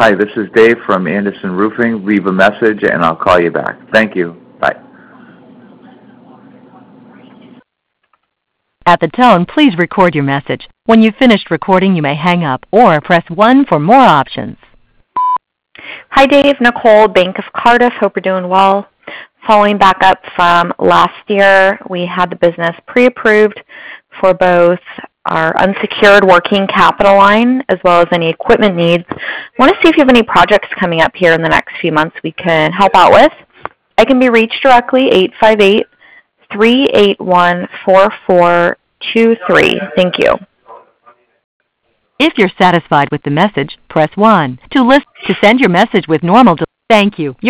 Hi, this is Dave from Anderson Roofing. Leave a message and I'll call you back. Thank you. Bye. At the tone, please record your message. When you've finished recording, you may hang up or press 1 for more options. Hi, Dave. Nicole, Bank of Cardiff. Hope you're doing well. Following back up from last year, we had the business pre-approved for both our unsecured working capital line as well as any equipment needs. I want to see if you have any projects coming up here in the next few months we can help out with. I can be reached directly, 858-381-4423. Thank you. If you're satisfied with the message, press 1. To send your message with normal, thank you.